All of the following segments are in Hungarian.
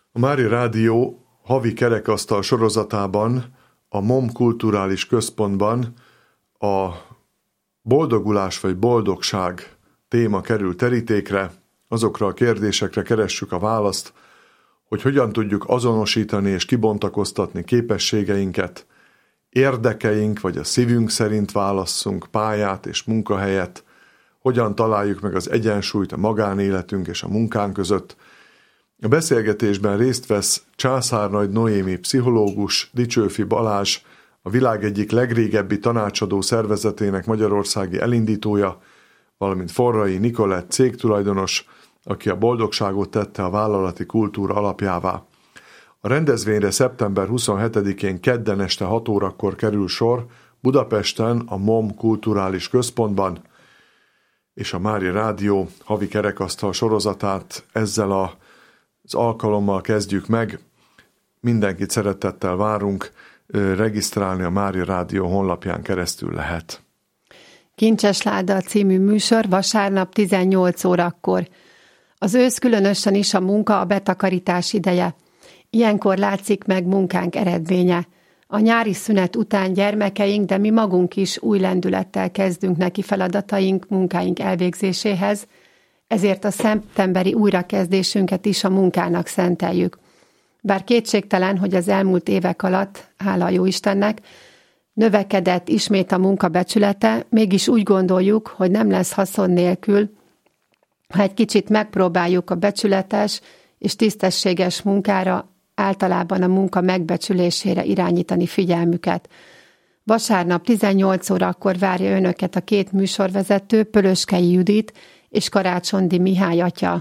A Mária Rádió havi kerekasztal sorozatában, a MOM Kulturális Központban a boldogulás vagy boldogság téma kerül terítékre, azokra a kérdésekre keressük a választ, hogy hogyan tudjuk azonosítani és kibontakoztatni képességeinket, érdekeink vagy a szívünk szerint válasszunk pályát és munkahelyet, hogyan találjuk meg az egyensúlyt a magánéletünk és a munkánk között. A beszélgetésben részt vesz Császárnagy Noémi pszichológus, Dicsőfi Balázs, a világ egyik legrégebbi tanácsadó szervezetének magyarországi elindítója, valamint Forrai Nikolett cégtulajdonos, aki a boldogságot tette a vállalati kultúra alapjává. A rendezvényre szeptember 27-én kedden este 6 órakor kerül sor Budapesten a MOM Kulturális Központban, és a Mária Rádió havi kerekasztal sorozatát ezzel az alkalommal kezdjük meg. Mindenkit szeretettel várunk, regisztrálni a Mária Rádió honlapján keresztül lehet. Kincses Láda című műsor vasárnap 18 órakor. Az ősz különösen is a munka, a betakarítás ideje. Ilyenkor látszik meg munkánk eredménye. A nyári szünet után gyermekeink, de mi magunk is új lendülettel kezdünk neki feladataink, munkáink elvégzéséhez, ezért a szeptemberi újrakezdésünket is a munkának szenteljük. Bár kétségtelen, hogy az elmúlt évek alatt, hála a Jóistennek, növekedett ismét a munka becsülete, mégis úgy gondoljuk, hogy nem lesz haszon nélkül, ha egy kicsit megpróbáljuk a becsületes és tisztességes munkára, általában a munka megbecsülésére irányítani figyelmüket. Vasárnap 18 órakor várja önöket a két műsorvezető, Pölöskei Judit és Karácsondi Mihály atya.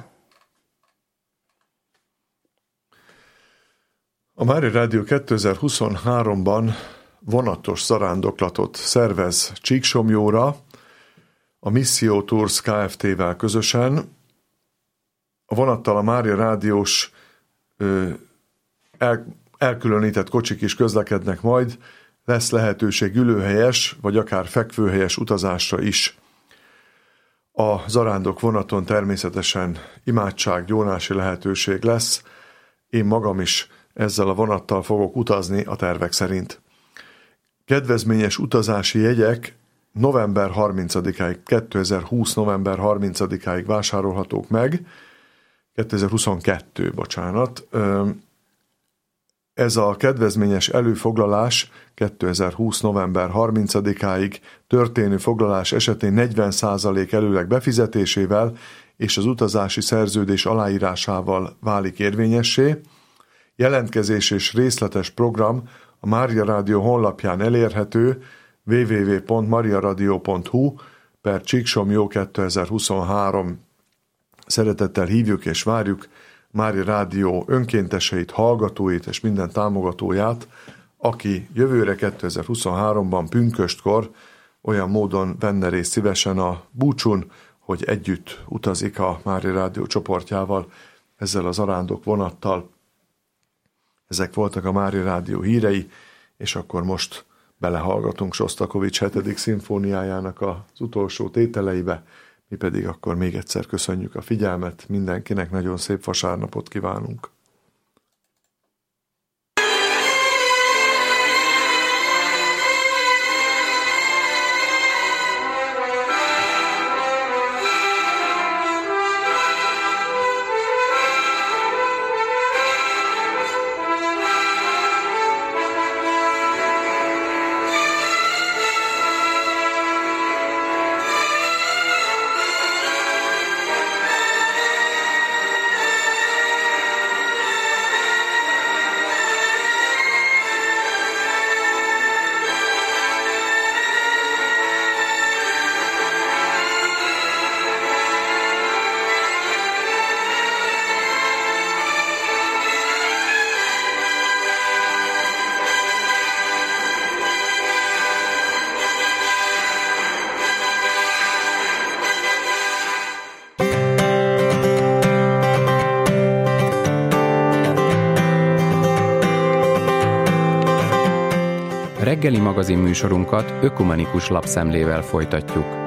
A Mária Rádió 2023-ban vonatos zarándoklatot szervez Csíksomlyóra, a Missio Tours Kft-vel közösen. A vonattal a Mária Rádiós elkülönített kocsik is közlekednek majd, lesz lehetőség ülőhelyes, vagy akár fekvőhelyes utazásra is. A zarándok vonaton természetesen imádság, gyónási lehetőség lesz. Én magam is ezzel a vonattal fogok utazni a tervek szerint. Kedvezményes utazási jegyek november 30-áig, 2020. november 30-áig vásárolhatók meg. 2022, bocsánat. Ez a kedvezményes előfoglalás 2020. november 30-áig történő foglalás esetén 40% előleg befizetésével és az utazási szerződés aláírásával válik érvényessé. Jelentkezés és részletes program a Mária Rádió honlapján elérhető www.mariaradio.hu/Csíksomlyó 2023. Szeretettel hívjuk és várjuk Mária Rádió önkénteseit, hallgatóit és minden támogatóját, aki jövőre 2023-ban pünköstkor olyan módon venne részt szívesen a búcsun, hogy együtt utazik a Mária Rádió csoportjával ezzel az arándok vonattal. Ezek voltak a Mária Rádió hírei, és akkor most belehallgatunk Sosztakovics 7. szimfóniájának az utolsó tételeibe, mi pedig akkor még egyszer köszönjük a figyelmet, mindenkinek nagyon szép vasárnapot kívánunk. Reggeli magazin műsorunkat ökumenikus lapszemlével folytatjuk.